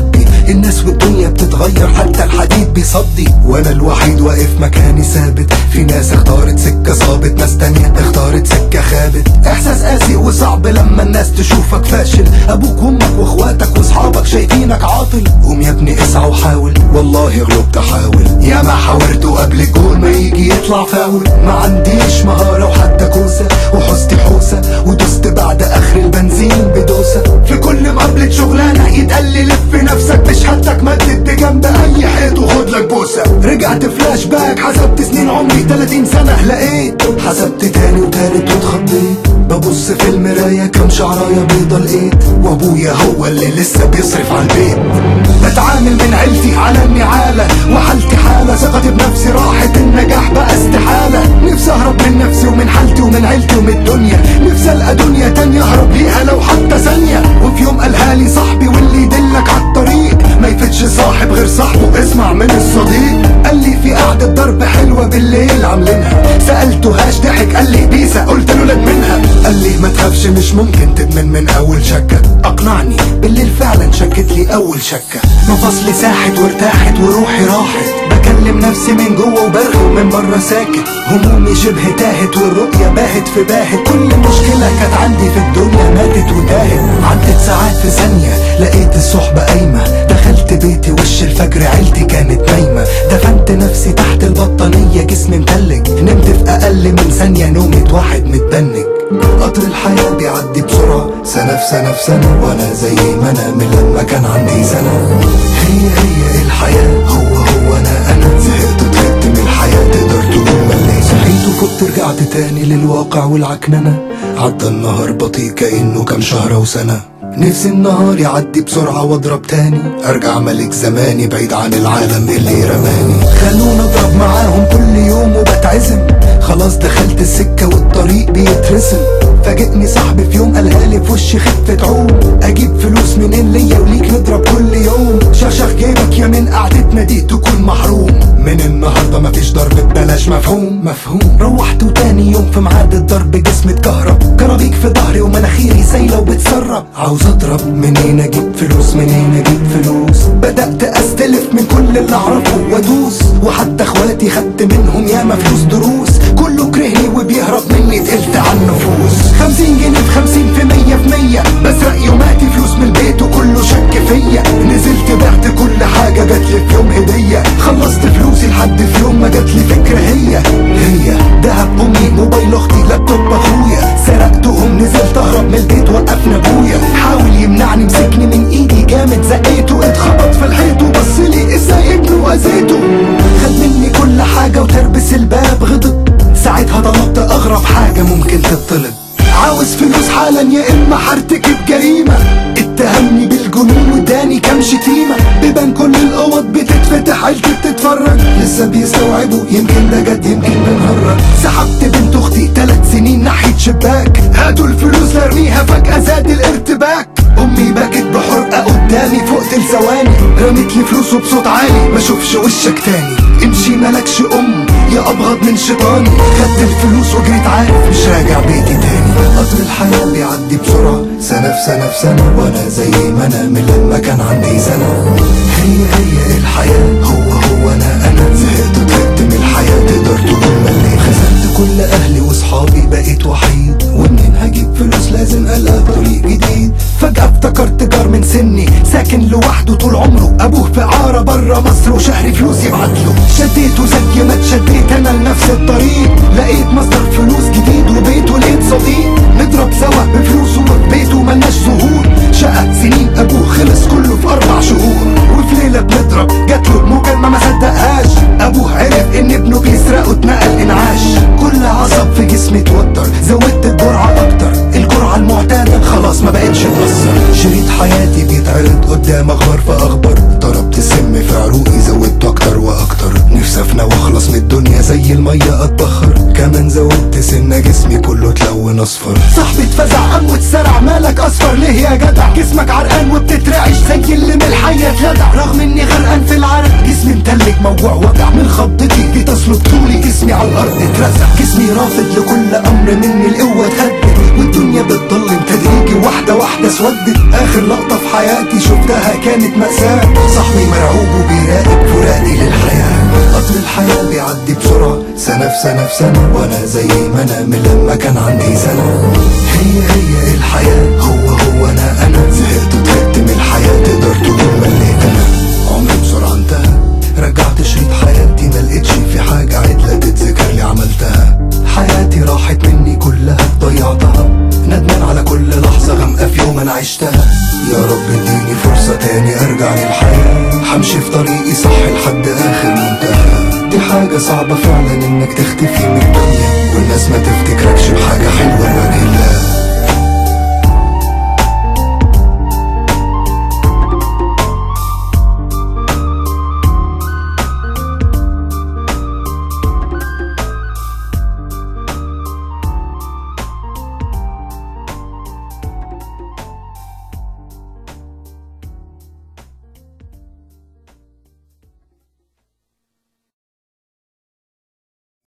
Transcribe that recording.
بيصدي، الناس والدنيا بتتغير حتى الحديد بيصدي، وانا الوحيد واقف مكاني ثابت. في ناس اختارت سكة صابت، ناس تانية اختارت سكة خابت. احساس قاسي وصعب لما الناس تشوفك فاشل، ابوك وامك واخواتك واصحابك شايفينك عاطل. قوم يا ابني اسعى وحاول، والله غلبت احاول. يا ما حاولت قبل الجول ما يجي يطلع فاول. ما عنديش مهارة وحتى كوسة، وحوستي حوسة ودوست بعد اخر البنزين بدوسة. في كل مقابلة شغلانة يتقال لي لف نفسك بشهادتك، مدد بجنب اي حيط وخد لك بوسة. رجعت فلاش باك حسبت سنين عمري 30 سنة، لقيت حسبت تاني وتالت واتخضيت. ببص في المراية كم شعراية بيضة لقيت، وابويا هو اللي لسه بيصرف على البيت. بتعامل من عيلتي على النعالة، وحالتي حالة ثقتي بنفسي راحت، النجاح بقى استحالة. نفسي اهرب من نفسي ومن حالتي ومن عيلتي ومن الدنيا، نفسي القى دنيا تانية اهرب ليها لو حتى ثانية. وفي يوم قالها لي صاحبي واللي يدلك عالطريق ما يفتش صاحب غير صاحبه، اسمع من الصديق. قال لي في قعدة ضرب حلوة بالليل عاملينها، سألته ضحك قال لي بيسا، قلت له لك منها. قال لي ما تخافش مش ممكن تدمن من اول شكة. اقنعني بالليل فعلا شكت لي اول شكة. مفاصلي ساحت وارتاحت وروحي راحت، بكلم نفسي من جوه وبرغي ومن بره ساكت. همومي شبه تاهت والرؤية باهت في باهت، كل مشكلة كانت عندي في الدنيا ماتت وتاهت. عدت ساعات في ثانية لقيت الصحبة قايمة، دخلت بيتي وش الفجر عيلتي كانت نايمة. دفنت نفسي تحت البطانية جسمي متلج، نمت في اقل من ثانية نومة واحد متبنج. قطر الحياة بيعدي بسرعة، سنة في سنة في سنة، وانا زي ما انا من لما كان عندي سنة. هي الحياة، هو انا زهقت وتعبت من الحياة، تقدر تقول مليت. صحيت وفقت رجعت تاني للواقع والعكننة، عدى النهار بطيء كأنه كان شهر وسنة. نفسي النهار يعدي بسرعة واضرب تاني، ارجع ملك زماني بعيد عن العالم اللي رماني. خلونا اضرب معاهم كل يوم وبتعزم، خلاص دخلت السكة والطريق بيترسم. فاجئني صاحبي في يوم قالها لي في وشي خفة عوم، اجيب فلوس منين ليا وليك نضرب كل يوم. شخشخ جيبك يا من قعدتنا دي تكون محروم، من النهارده مفيش ضرب ببلاش، مفهوم. روحت وتاني يوم في ميعاد الضرب جسمي اتكهرب، كرابيك في ظهري ومناخيري سايله وبتسرب. عاوز اضرب منين اجيب فلوس، منين اجيب فلوس. بدأت استلف من كل اللي اعرفه وادوس، وحتى اخواتي خدت منهم ياما فلوس دروس. كله كرهني وبيهرب مني تقلت على النفوس. 50 جنيه في 50 في 100 في 100، بسرق يوماتي فلوس من البيت وكله شك فيا. نزلت بعت كل حاجة جاتلي في يوم هدية، خلصت فلوسي لحد في يوم ما جاتلي فكرة. هي دهب امي، موبايل اختي، لابتوب اخويا، سرقتهم. نزلت اهرب من البيت وقفنا ابويا، حاول يمنعني مسكني من ايدي جامد زقيته، اتخبط في الحيط وبصلي ازاي ابنه واذيته. خد مني كل حاجة وتربس الباب غضب، ساعتها طلبت اغرب حاجة ممكن تطلب. عاوز فلوس حالا يا اما هرتكب جريمة. اتهمني بالجنون واداني كام شتيمة، بيبان كل الاوض بتتفتح عيلتي بتتفرج، لسه بيستوعبوا يمكن ده جد يمكن بنهرج. سحبت بنت اختي 3 سنين ناحية شباك، هاتوا الفلوس لارميها فجأة زاد الارتباك. امي بكت بحرقة قدامي فوقت الثواني، رمت لي فلوس وبصوت عالي ما اشوفش وشك تاني. امشي ملكش يا ابغض من شيطاني. خدت الفلوس وجريت عارف مش راجع بيتي تاني. قطر الحياة بيعدي بسرعة، سنة في سنة في سنة، وانا زي ما انا من لما كان عندي سنة. هي الحياة، هو انا زهقت وتعبت من الحياة، تقدر تقول مليت. خسرت كل اهلي واصحابي بقيت وحيد، ومنين هجيب فلوس لازم القى طريق جديد. فجأة افتكرت جار من سني ساكن لوحده طول عمره، ابوه في عارة برا مصر وشهري فلوس يبعتله. شديته زي ما اتشديت انا لنفس الطريق، لقيت مصدر فلوس جديد وبيت ولقيت صديق. نضرب سوا بفلوسه وفي بيته ملناش ظهور، شقة سنين ابوه خلص كله في 4 شهور. وفي ليلة بنضرب جاتله المكالمة ما صدقهاش، ابوه عرف ان ابنه بيسرقه اتنقل انعاش. كل عصب في جسمي اتوتر، زودت الجرعة اكتر، الجرعة المعتادة خلاص ما بقتش تأثر. شريط حياتي بيتعرض قدام اخبار في اخبار، ضربت السم في عروقي زودته اكتر واكتر. نفسي افنى واخلص من الدنيا زي المية اتبخر، كمان زودت سنة جسمي كله اتلون اصفر. صاحبي اتفزع قام واتسرع، مالك اصفر ليه يا جدع؟ جسمك عرقان وبتترعش زي اللي من الحية اتلدع. رغم اني غرقان في العرق جسمي متلج موجوع وجع، من خضتي جيت اسلك طولي جسمي على الارض اترزع. جسمي رافض لكل امر مني القوة اتهدد، والدنيا بتضلم تدريجي واحدة واحدة اسودت. اخر لقطة في حياتي شفتها كانت مأساة، صاحبي مرعوب وبيراقب فراقي للحياة. قطر الحياة بيعدي بسرعة، سنة في سنة في سنة، وانا زي ما انا من لما كان عندي سنة. هي الحياة، هو انا زهقت وتعبت من الحياة، تقدر تقول مليت انا. عمري بسرعة انتهى، رجعت شريط حياتي ملقتش في حاجة عدلة تتذكر لي عملتها. حياتي راحت مني كلها ضيعتها، ندمان على كل لحظة غامقة في يوم انا عشتها. يا رب اديني فرصة تاني ارجع للحياة، همشي في طريقي صح لحد اخر منتهى. دي حاجة صعبة فعلا انك تختفي من الدنيا، والناس ما تفتكركش بحاجة حلوة لوجه الله.